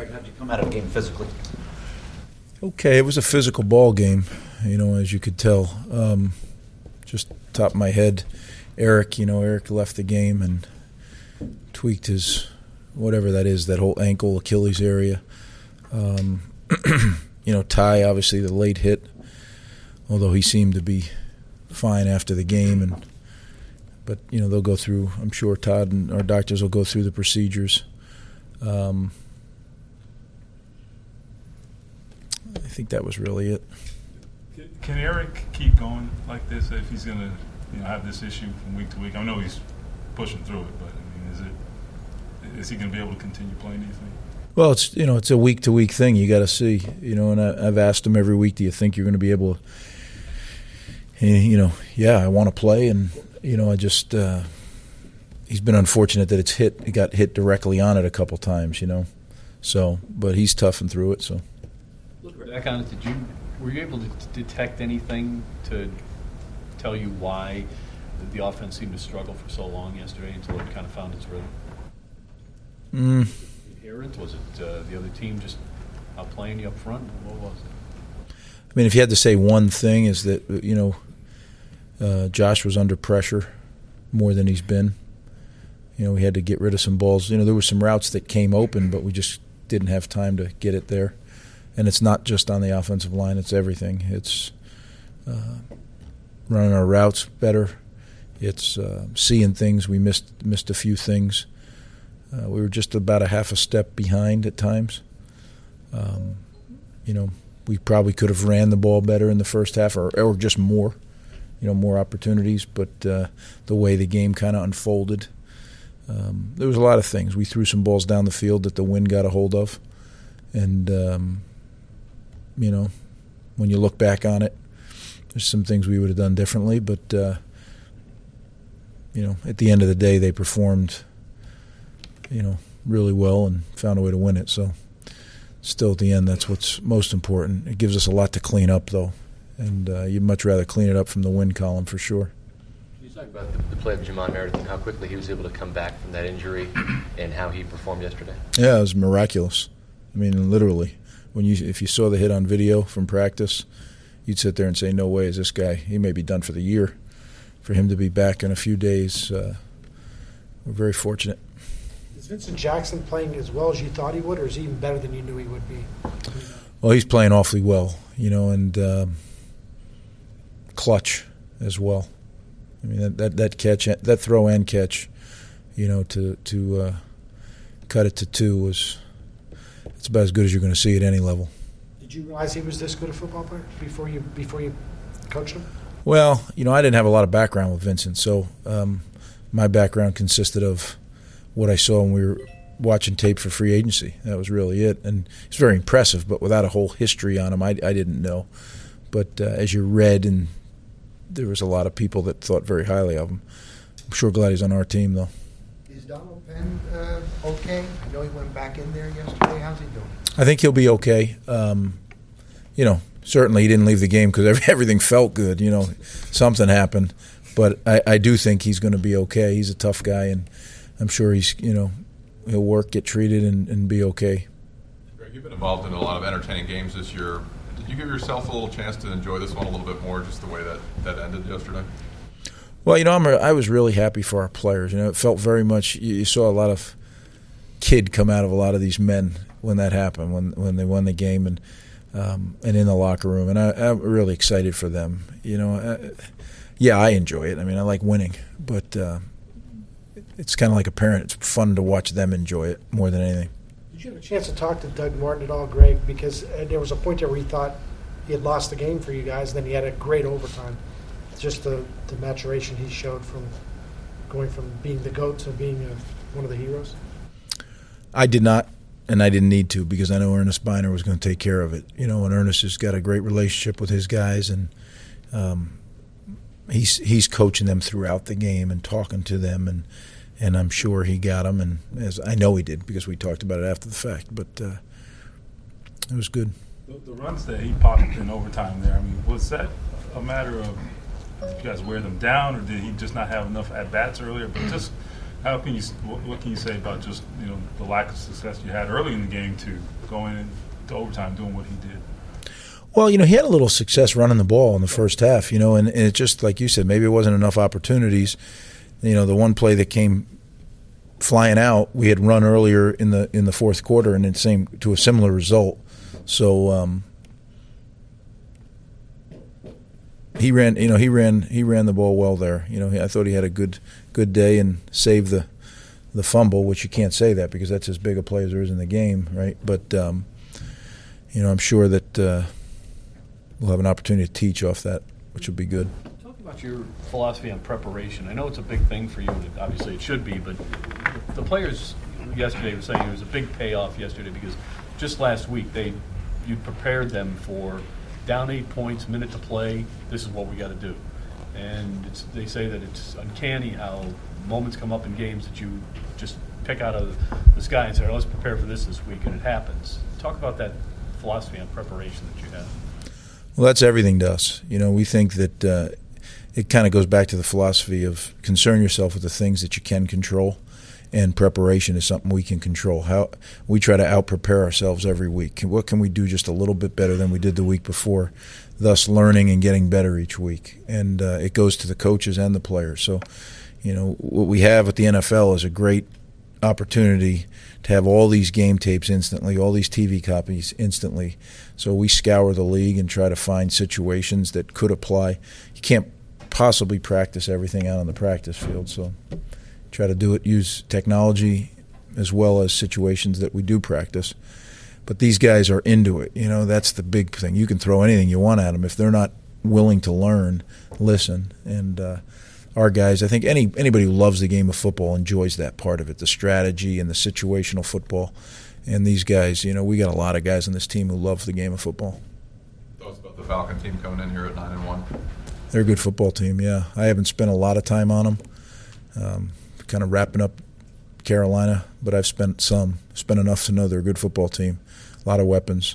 Greg, how'd you come out of the game physically? Okay, it was a physical ball game, as you could tell. Just top of my head, Eric left the game and tweaked his, whatever that is, that whole ankle, Achilles area. Ty, obviously the late hit, although he seemed to be fine after the game. But they'll go through, I'm sure Todd and our doctors will go through the procedures. I think that was really it. Can Eric keep going like this if he's going to have this issue from week to week? I know he's pushing through it, but is he going to be able to continue playing, do you think? Well, it's a week-to-week thing. You got to see, and I've asked him every week, do you think you're going to be able to, I want to play, and, I just, he's been unfortunate that it got hit directly on it a couple times, so, but he's toughing through it, so. Look back on it, were you able to detect anything to tell you why the offense seemed to struggle for so long yesterday until it kind of found its rhythm? Errant? Was it the other team just outplaying you up front? What was it? I mean, if you had to say one thing, is that Josh was under pressure more than he's been. We had to get rid of some balls. There were some routes that came open, but we just didn't have time to get it there. And it's not just on the offensive line; it's everything. It's running our routes better. It's seeing things. We missed a few things. We were just about a half a step behind at times. We probably could have ran the ball better in the first half, or just more, more opportunities. But the way the game kind of unfolded, there was a lot of things. We threw some balls down the field that the wind got a hold of, and when you look back on it, there's some things we would have done differently. But at the end of the day, they performed really well and found a way to win it. So still at the end, that's what's most important. It gives us a lot to clean up, though, and you'd much rather clean it up from the win column for sure. Can you talk about the play of Jamon Meredith and how quickly he was able to come back from that injury and how he performed yesterday? Yeah, it was miraculous. I mean, literally. If you saw the hit on video from practice, you'd sit there and say, no way is this guy, he may be done for the year. For him to be back in a few days, we're very fortunate. Is Vincent Jackson playing as well as you thought he would, or is he even better than you knew he would be? Well, he's playing awfully well, and clutch as well. I mean, that catch, that throw and catch, to cut it to 2 it's about as good as you're going to see at any level. Did you realize he was this good a football player before you coached him? Well, I didn't have a lot of background with Vincent, so my background consisted of what I saw when we were watching tape for free agency. That was really it. And he's very impressive, but without a whole history on him, I didn't know. But as you read, and there was a lot of people that thought very highly of him. I'm sure glad he's on our team, though. Is Donald Penn okay? I know he went back in there yesterday. How's he doing? I think he'll be okay. Certainly he didn't leave the game because everything felt good. Something happened. But I do think he's going to be okay. He's a tough guy, and I'm sure he'll work, get treated, and be okay. Greg, you've been involved in a lot of entertaining games this year. Did you give yourself a little chance to enjoy this one a little bit more, just the way that ended yesterday? Well, I was really happy for our players. It felt very much, you saw a lot of kid come out of a lot of these men when that happened, when they won the game and in the locker room. And I'm really excited for them. Yeah, I enjoy it. I mean, I like winning, but it's kind of like a parent. It's fun to watch them enjoy it more than anything. Did you have a chance to talk to Doug Martin at all, Greg? Because there was a point there where he thought he had lost the game for you guys, and then he had a great overtime. Just the maturation he showed from going from being the GOAT to being one of the heroes? I did not, and I didn't need to, because I know Ernest Biner was going to take care of it. And Ernest has got a great relationship with his guys, and he's coaching them throughout the game and talking to them, and I'm sure he got them, and as I know he did because we talked about it after the fact. But it was good. The runs that he popped in overtime there, I mean, was that a matter of did you guys wear them down, or did he just not have enough at-bats earlier? But just How can you? What can you say about just the lack of success you had early in the game to going into overtime doing what he did? Well, he had a little success running the ball in the first half, and it just like you said, maybe it wasn't enough opportunities. The one play that came flying out, we had run earlier in the fourth quarter, and to a similar result. So he ran the ball well there. I thought he had a good day and saved the fumble, which you can't say that because that's as big a play as there is in the game, right? But I'm sure that we'll have an opportunity to teach off that, which will be good. Talk about your philosophy on preparation. I know it's a big thing for you, and obviously it should be, but the players yesterday were saying it was a big payoff yesterday because just last week you prepared them for down 8 points, minute to play, this is what we got to do. And they say that it's uncanny how moments come up in games that you just pick out of the sky and say, let's prepare for this week, and it happens. Talk about that philosophy on preparation that you have. Well, that's everything to us. We think that it kind of goes back to the philosophy of concern yourself with the things that you can control, and preparation is something we can control. How we try to out-prepare ourselves every week. What can we do just a little bit better than we did the week before, thus learning and getting better each week? And it goes to the coaches and the players. So, what we have at the NFL is a great opportunity to have all these game tapes instantly, all these TV copies instantly. So we scour the league and try to find situations that could apply. You can't possibly practice everything out on the practice field, so try to use technology as well as situations that we do practice. But these guys are into it. That's the big thing. You can throw anything you want at them. If they're not willing to learn, listen. And our guys, I think anybody who loves the game of football enjoys that part of it, the strategy and the situational football. And these guys, we got a lot of guys on this team who love the game of football. Thoughts about the Falcon team coming in here at 9-1? They're a good football team, yeah. I haven't spent a lot of time on them, kind of wrapping up Carolina, but I've spent enough to know they're a good football team, a lot of weapons.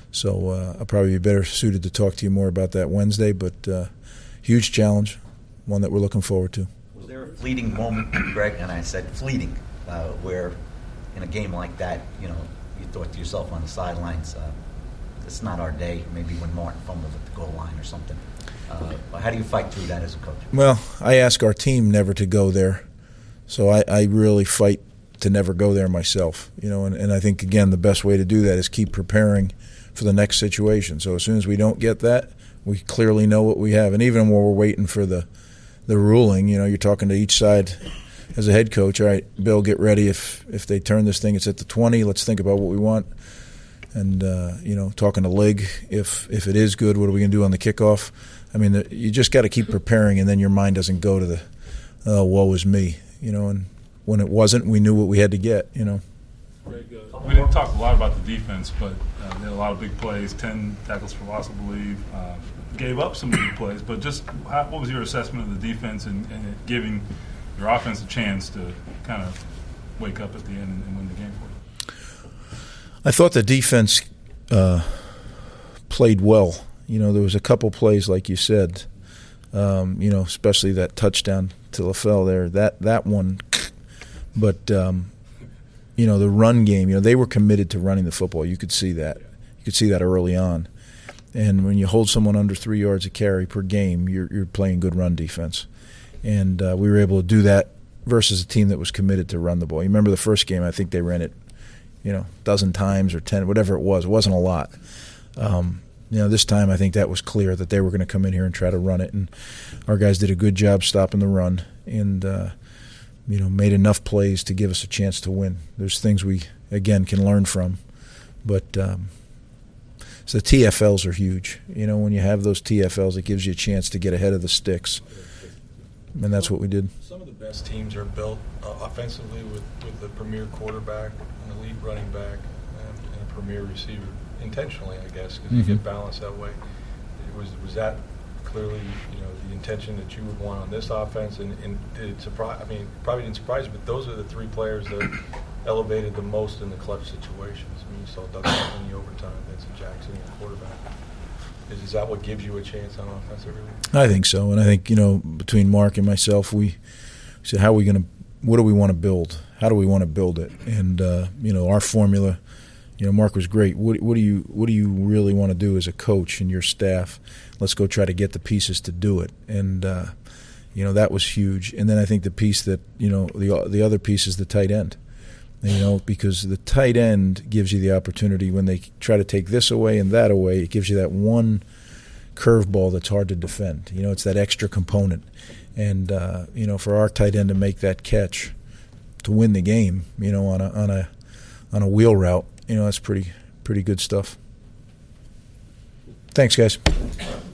So I'll probably be better suited to talk to you more about that Wednesday, but huge challenge, one that we're looking forward to. Was there a fleeting moment, Greg, and I said fleeting, where in a game like that, you thought to yourself on the sidelines, it's not our day, maybe when Martin fumbled at the goal line or something? How do you fight through that as a coach? Well, I ask our team never to go there, so I really fight to never go there myself. And I think, again, the best way to do that is keep preparing for the next situation. So as soon as we don't get that, we clearly know what we have. And even when we're waiting for the ruling, you're talking to each side as a head coach. All right, Bill, get ready. If they turn this thing, it's at the 20. Let's think about what we want. And talking to Lig, if it is good, what are we going to do on the kickoff? I mean, you just got to keep preparing, and then your mind doesn't go to the woe is me. And when it wasn't, we knew what we had to get. We didn't talk a lot about the defense, but they had a lot of big plays, 10 tackles for loss, I believe. Gave up some big plays, but just what was your assessment of the defense and giving your offense a chance to kind of wake up at the end and win the game for you? I thought the defense played well. There was a couple plays, like you said, especially that touchdown to LaFell there, that one. But, the run game, they were committed to running the football. You could see that. You could see that early on. And when you hold someone under 3 yards a carry per game, you're playing good run defense. And we were able to do that versus a team that was committed to run the ball. You remember the first game, I think they ran it, a dozen times or 10, whatever it was. It wasn't a lot. This time I think that was clear that they were going to come in here and try to run it. And our guys did a good job stopping the run and, made enough plays to give us a chance to win. There's things we, again, can learn from. But so the TFLs are huge. When you have those TFLs, it gives you a chance to get ahead of the sticks. And that's what we did. Some of the best teams are built offensively with the premier quarterback, an elite running back, and a premier receiver. Intentionally, I guess, because you get balance that way. Was that clearly, the intention that you would want on this offense? And did it surprise? I mean, probably didn't surprise you, but those are the three players that elevated the most in the clutch situations. I mean, you saw Doug in the overtime, Vincent Jackson, the quarterback. Is that what gives you a chance on offense every week? I think so, and I think between Mark and myself, we said, how are we going to what do we want to build? How do we want to build it? And our formula. Mark was great. What do you really want to do as a coach and your staff? Let's go try to get the pieces to do it. And that was huge. And then I think the piece that the other piece is the tight end. Because the tight end gives you the opportunity when they try to take this away and that away. It gives you that one curveball that's hard to defend. It's that extra component. And for our tight end to make that catch to win the game, on a wheel route. That's pretty good stuff. Thanks, guys.